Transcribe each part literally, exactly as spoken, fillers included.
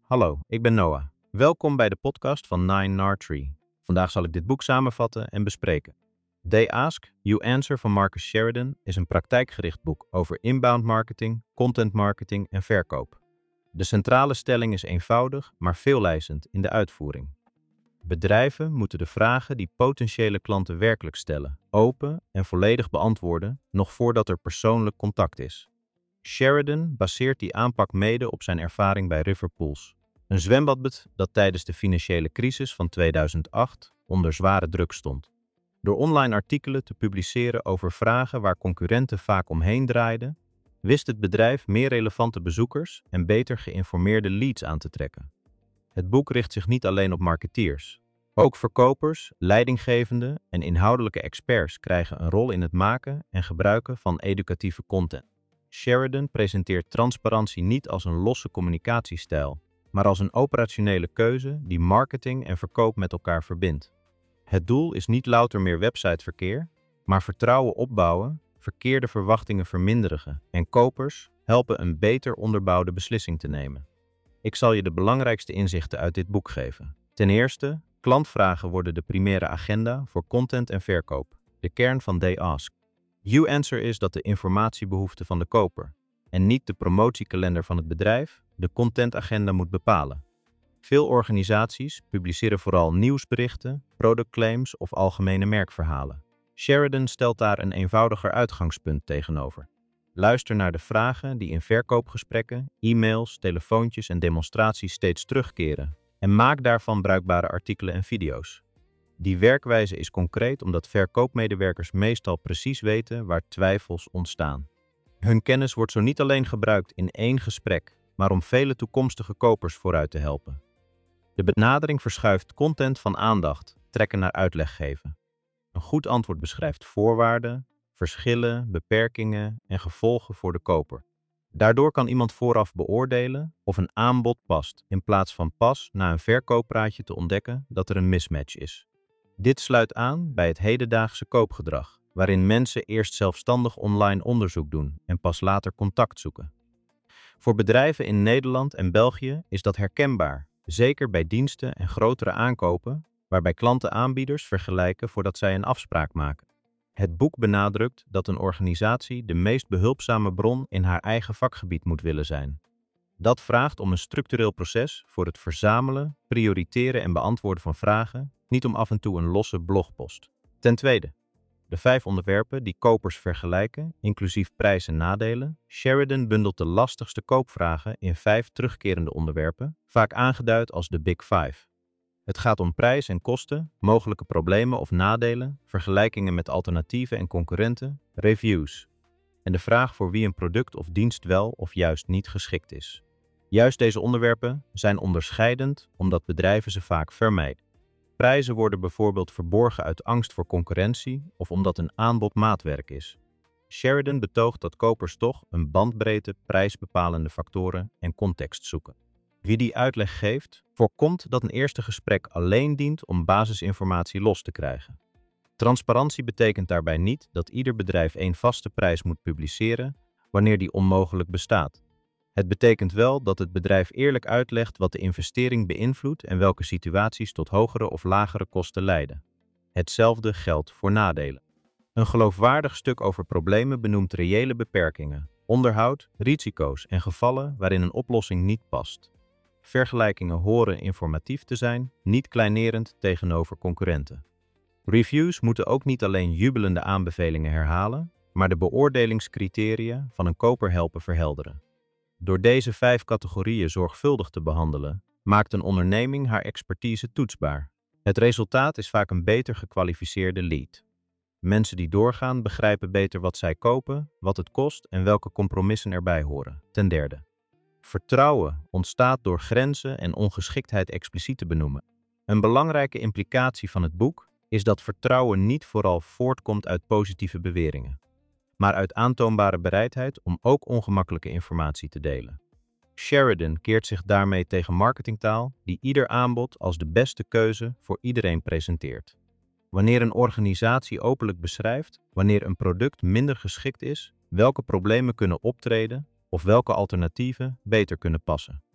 Hallo, ik ben Noah. Welkom bij de podcast van Nine Nartree. Vandaag zal ik dit boek samenvatten en bespreken. They Ask, You Answer van Marcus Sheridan is een praktijkgericht boek over inbound marketing, content marketing en verkoop. De centrale stelling is eenvoudig, maar veellijzend in de uitvoering. Bedrijven moeten de vragen die potentiële klanten werkelijk stellen, open en volledig beantwoorden, nog voordat er persoonlijk contact is. Sheridan baseert die aanpak mede op zijn ervaring bij River Pools, een zwembad dat tijdens de financiële crisis van tweeduizend acht onder zware druk stond. Door online artikelen te publiceren over vragen waar concurrenten vaak omheen draaiden, wist het bedrijf meer relevante bezoekers en beter geïnformeerde leads aan te trekken. Het boek richt zich niet alleen op marketeers. Ook verkopers, leidinggevenden en inhoudelijke experts krijgen een rol in het maken en gebruiken van educatieve content. Sheridan presenteert transparantie niet als een losse communicatiestijl, maar als een operationele keuze die marketing en verkoop met elkaar verbindt. Het doel is niet louter meer websiteverkeer, maar vertrouwen opbouwen, verkeerde verwachtingen verminderen en kopers helpen een beter onderbouwde beslissing te nemen. Ik zal je de belangrijkste inzichten uit dit boek geven. Ten eerste, klantvragen worden de primaire agenda voor content en verkoop, de kern van They Ask. You Answer is dat de informatiebehoefte van de koper en niet de promotiekalender van het bedrijf de contentagenda moet bepalen. Veel organisaties publiceren vooral nieuwsberichten, productclaims of algemene merkverhalen. Sheridan stelt daar een eenvoudiger uitgangspunt tegenover. Luister naar de vragen die in verkoopgesprekken, e-mails, telefoontjes en demonstraties steeds terugkeren en maak daarvan bruikbare artikelen en video's. Die werkwijze is concreet omdat verkoopmedewerkers meestal precies weten waar twijfels ontstaan. Hun kennis wordt zo niet alleen gebruikt in één gesprek, maar om vele toekomstige kopers vooruit te helpen. De benadering verschuift content van aandacht, trekken naar uitleg geven. Een goed antwoord beschrijft voorwaarden, verschillen, beperkingen en gevolgen voor de koper. Daardoor kan iemand vooraf beoordelen of een aanbod past, in plaats van pas na een verkooppraatje te ontdekken dat er een mismatch is. Dit sluit aan bij het hedendaagse koopgedrag, waarin mensen eerst zelfstandig online onderzoek doen en pas later contact zoeken. Voor bedrijven in Nederland en België is dat herkenbaar, zeker bij diensten en grotere aankopen, waarbij klanten aanbieders vergelijken voordat zij een afspraak maken. Het boek benadrukt dat een organisatie de meest behulpzame bron in haar eigen vakgebied moet willen zijn. Dat vraagt om een structureel proces voor het verzamelen, prioriteren en beantwoorden van vragen, niet om af en toe een losse blogpost. Ten tweede, de vijf onderwerpen die kopers vergelijken, inclusief prijs en nadelen. Sheridan bundelt de lastigste koopvragen in vijf terugkerende onderwerpen, vaak aangeduid als de Big Five. Het gaat om prijs en kosten, mogelijke problemen of nadelen, vergelijkingen met alternatieven en concurrenten, reviews en de vraag voor wie een product of dienst wel of juist niet geschikt is. Juist deze onderwerpen zijn onderscheidend omdat bedrijven ze vaak vermijden. Prijzen worden bijvoorbeeld verborgen uit angst voor concurrentie of omdat een aanbod maatwerk is. Sheridan betoogt dat kopers toch een bandbreedte prijsbepalende factoren en context zoeken. Wie die uitleg geeft, voorkomt dat een eerste gesprek alleen dient om basisinformatie los te krijgen. Transparantie betekent daarbij niet dat ieder bedrijf één vaste prijs moet publiceren wanneer die onmogelijk bestaat. Het betekent wel dat het bedrijf eerlijk uitlegt wat de investering beïnvloedt en welke situaties tot hogere of lagere kosten leiden. Hetzelfde geldt voor nadelen. Een geloofwaardig stuk over problemen benoemt reële beperkingen, onderhoud, risico's en gevallen waarin een oplossing niet past. Vergelijkingen horen informatief te zijn, niet kleinerend tegenover concurrenten. Reviews moeten ook niet alleen jubelende aanbevelingen herhalen, maar de beoordelingscriteria van een koper helpen verhelderen. Door deze vijf categorieën zorgvuldig te behandelen, maakt een onderneming haar expertise toetsbaar. Het resultaat is vaak een beter gekwalificeerde lead. Mensen die doorgaan begrijpen beter wat zij kopen, wat het kost en welke compromissen erbij horen. Ten derde, vertrouwen ontstaat door grenzen en ongeschiktheid expliciet te benoemen. Een belangrijke implicatie van het boek is dat vertrouwen niet vooral voortkomt uit positieve beweringen, maar uit aantoonbare bereidheid om ook ongemakkelijke informatie te delen. Sheridan keert zich daarmee tegen marketingtaal die ieder aanbod als de beste keuze voor iedereen presenteert. Wanneer een organisatie openlijk beschrijft wanneer een product minder geschikt is, welke problemen kunnen optreden of welke alternatieven beter kunnen passen,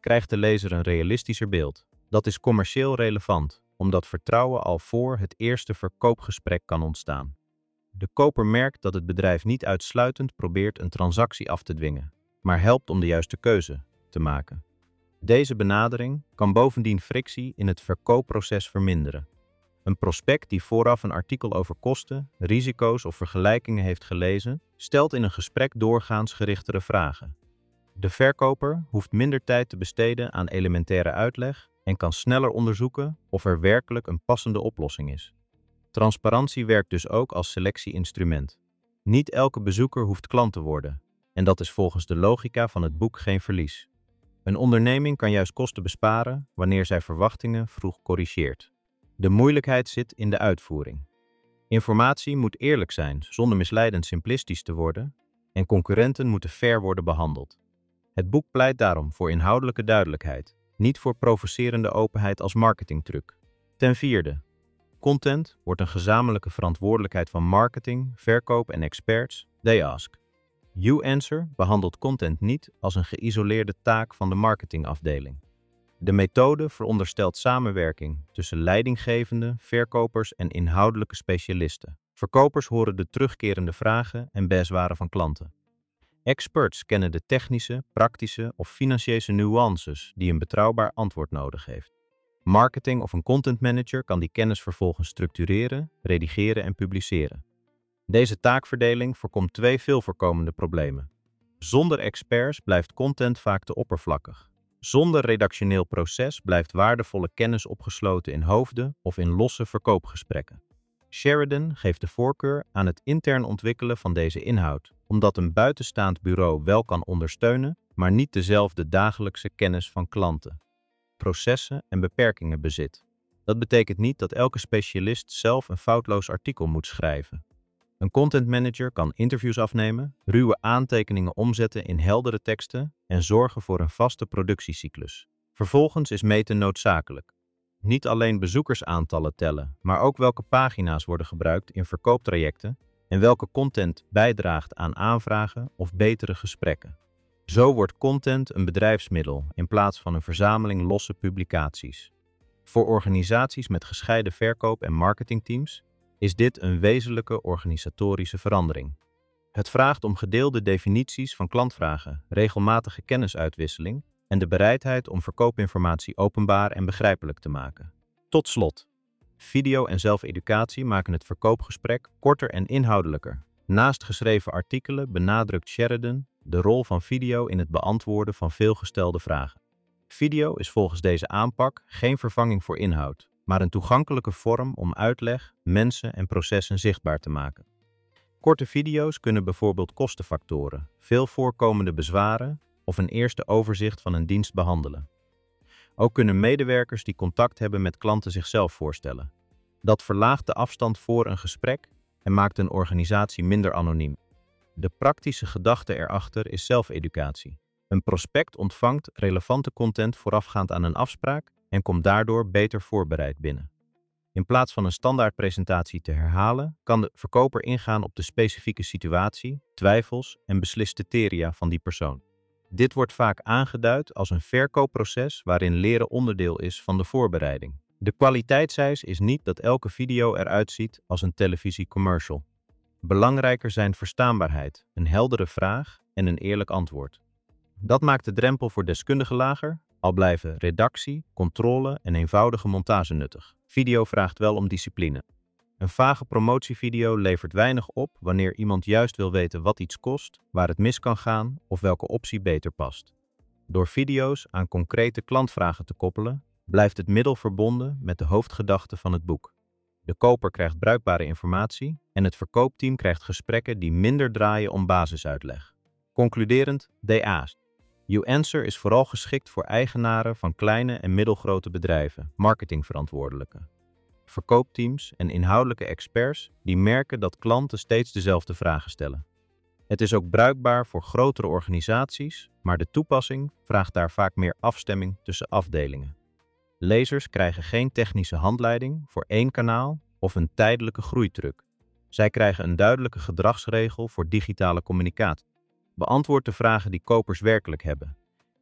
krijgt de lezer een realistischer beeld. Dat is commercieel relevant, omdat vertrouwen al voor het eerste verkoopgesprek kan ontstaan. De koper merkt dat het bedrijf niet uitsluitend probeert een transactie af te dwingen, maar helpt om de juiste keuze te maken. Deze benadering kan bovendien frictie in het verkoopproces verminderen. Een prospect die vooraf een artikel over kosten, risico's of vergelijkingen heeft gelezen, stelt in een gesprek doorgaans gerichtere vragen. De verkoper hoeft minder tijd te besteden aan elementaire uitleg en kan sneller onderzoeken of er werkelijk een passende oplossing is. Transparantie werkt dus ook als selectieinstrument. Niet elke bezoeker hoeft klant te worden, en dat is volgens de logica van het boek geen verlies. Een onderneming kan juist kosten besparen wanneer zij verwachtingen vroeg corrigeert. De moeilijkheid zit in de uitvoering. Informatie moet eerlijk zijn, zonder misleidend simplistisch te worden, en concurrenten moeten fair worden behandeld. Het boek pleit daarom voor inhoudelijke duidelijkheid, niet voor provocerende openheid als marketingtruc. Ten vierde, content wordt een gezamenlijke verantwoordelijkheid van marketing, verkoop en experts, they ask. YouAnswer behandelt content niet als een geïsoleerde taak van de marketingafdeling. De methode veronderstelt samenwerking tussen leidinggevende, verkopers en inhoudelijke specialisten. Verkopers horen de terugkerende vragen en bezwaren van klanten. Experts kennen de technische, praktische of financiële nuances die een betrouwbaar antwoord nodig heeft. Marketing of een content manager kan die kennis vervolgens structureren, redigeren en publiceren. Deze taakverdeling voorkomt twee veel voorkomende problemen. Zonder experts blijft content vaak te oppervlakkig. Zonder redactioneel proces blijft waardevolle kennis opgesloten in hoofden of in losse verkoopgesprekken. Sheridan geeft de voorkeur aan het intern ontwikkelen van deze inhoud, omdat een buitenstaand bureau wel kan ondersteunen, maar niet dezelfde dagelijkse kennis van klanten, processen en beperkingen bezit. Dat betekent niet dat elke specialist zelf een foutloos artikel moet schrijven. Een content manager kan interviews afnemen, ruwe aantekeningen omzetten in heldere teksten en zorgen voor een vaste productiecyclus. Vervolgens is meten noodzakelijk. Niet alleen bezoekersaantallen tellen, maar ook welke pagina's worden gebruikt in verkooptrajecten en welke content bijdraagt aan aanvragen of betere gesprekken. Zo wordt content een bedrijfsmiddel in plaats van een verzameling losse publicaties. Voor organisaties met gescheiden verkoop- en marketingteams is dit een wezenlijke organisatorische verandering. Het vraagt om gedeelde definities van klantvragen, regelmatige kennisuitwisseling en de bereidheid om verkoopinformatie openbaar en begrijpelijk te maken. Tot slot, video en zelfeducatie maken het verkoopgesprek korter en inhoudelijker. Naast geschreven artikelen benadrukt Sheridan de rol van video in het beantwoorden van veelgestelde vragen. Video is volgens deze aanpak geen vervanging voor inhoud, maar een toegankelijke vorm om uitleg, mensen en processen zichtbaar te maken. Korte video's kunnen bijvoorbeeld kostenfactoren, veel voorkomende bezwaren of een eerste overzicht van een dienst behandelen. Ook kunnen medewerkers die contact hebben met klanten zichzelf voorstellen. Dat verlaagt de afstand voor een gesprek en maakt een organisatie minder anoniem. De praktische gedachte erachter is zelfeducatie. Een prospect ontvangt relevante content voorafgaand aan een afspraak en komt daardoor beter voorbereid binnen. In plaats van een standaardpresentatie te herhalen, kan de verkoper ingaan op de specifieke situatie, twijfels en beslisscriteria van die persoon. Dit wordt vaak aangeduid als een verkoopproces waarin leren onderdeel is van de voorbereiding. De kwaliteitseis is niet dat elke video eruit ziet als een televisiecommercial. Belangrijker zijn verstaanbaarheid, een heldere vraag en een eerlijk antwoord. Dat maakt de drempel voor deskundigen lager, al blijven redactie, controle en eenvoudige montage nuttig. Video vraagt wel om discipline. Een vage promotievideo levert weinig op wanneer iemand juist wil weten wat iets kost, waar het mis kan gaan of welke optie beter past. Door video's aan concrete klantvragen te koppelen, blijft het middel verbonden met de hoofdgedachte van het boek. De koper krijgt bruikbare informatie en het verkoopteam krijgt gesprekken die minder draaien om basisuitleg. Concluderend, they ask. YouAnswer is vooral geschikt voor eigenaren van kleine en middelgrote bedrijven, marketingverantwoordelijken, verkoopteams en inhoudelijke experts die merken dat klanten steeds dezelfde vragen stellen. Het is ook bruikbaar voor grotere organisaties, maar de toepassing vraagt daar vaak meer afstemming tussen afdelingen. Lezers krijgen geen technische handleiding voor één kanaal of een tijdelijke groeitruc. Zij krijgen een duidelijke gedragsregel voor digitale communicatie. Beantwoord de vragen die kopers werkelijk hebben.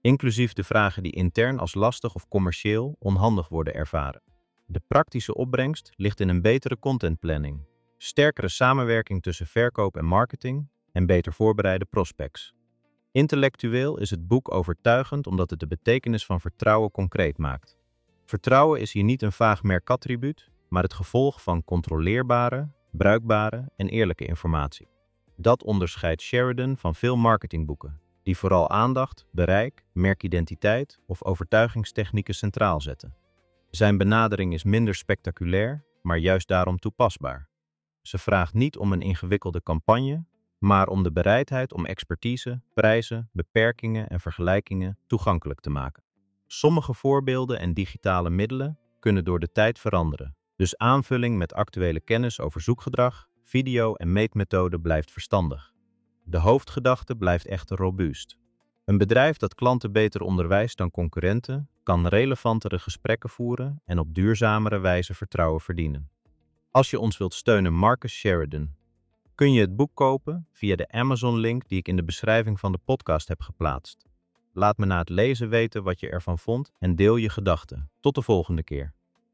inclusief de vragen die intern als lastig of commercieel onhandig worden ervaren. De praktische opbrengst ligt in een betere contentplanning, sterkere samenwerking tussen verkoop en marketing en beter voorbereide prospects. Intellectueel is het boek overtuigend omdat het de betekenis van vertrouwen concreet maakt. Vertrouwen is hier niet een vaag merkattribuut, maar het gevolg van controleerbare, bruikbare en eerlijke informatie. Dat onderscheidt Sheridan van veel marketingboeken, die vooral aandacht, bereik, merkidentiteit of overtuigingstechnieken centraal zetten. Zijn benadering is minder spectaculair, maar juist daarom toepasbaar. Ze vraagt niet om een ingewikkelde campagne, maar om de bereidheid om expertise, prijzen, beperkingen en vergelijkingen toegankelijk te maken. Sommige voorbeelden en digitale middelen kunnen door de tijd veranderen, dus aanvulling met actuele kennis over zoekgedrag, video en meetmethoden blijft verstandig. De hoofdgedachte blijft echter robuust. Een bedrijf dat klanten beter onderwijst dan concurrenten, kan relevantere gesprekken voeren en op duurzamere wijze vertrouwen verdienen. Als je ons wilt steunen, Marcus Sheridan, kun je het boek kopen via de Amazon-link die ik in de beschrijving van de podcast heb geplaatst. Laat me na het lezen weten wat je ervan vond en deel je gedachten. Tot de volgende keer.